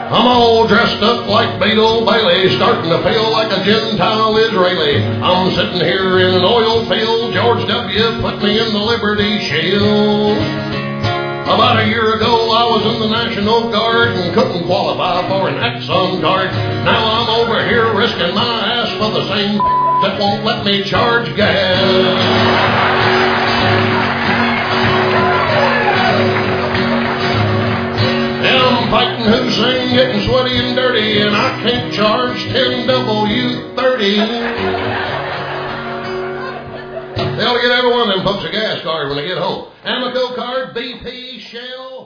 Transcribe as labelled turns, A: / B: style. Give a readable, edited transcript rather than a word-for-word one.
A: I'm all dressed up like Beetle Bailey, starting to feel like a Gentile Israeli. I'm sitting here in an oil field. George W. put me in the Liberty Shield. About a year ago, I was in the National Guard and couldn't qualify for an Exxon card. Now I'm over here risking my ass for the same that won't let me charge gas. I'm fighting Hussein, getting sweaty and dirty, and I can't charge 10W30. They'll get every one of them folks a gas card when they get home. Amoco card, BP, Shell.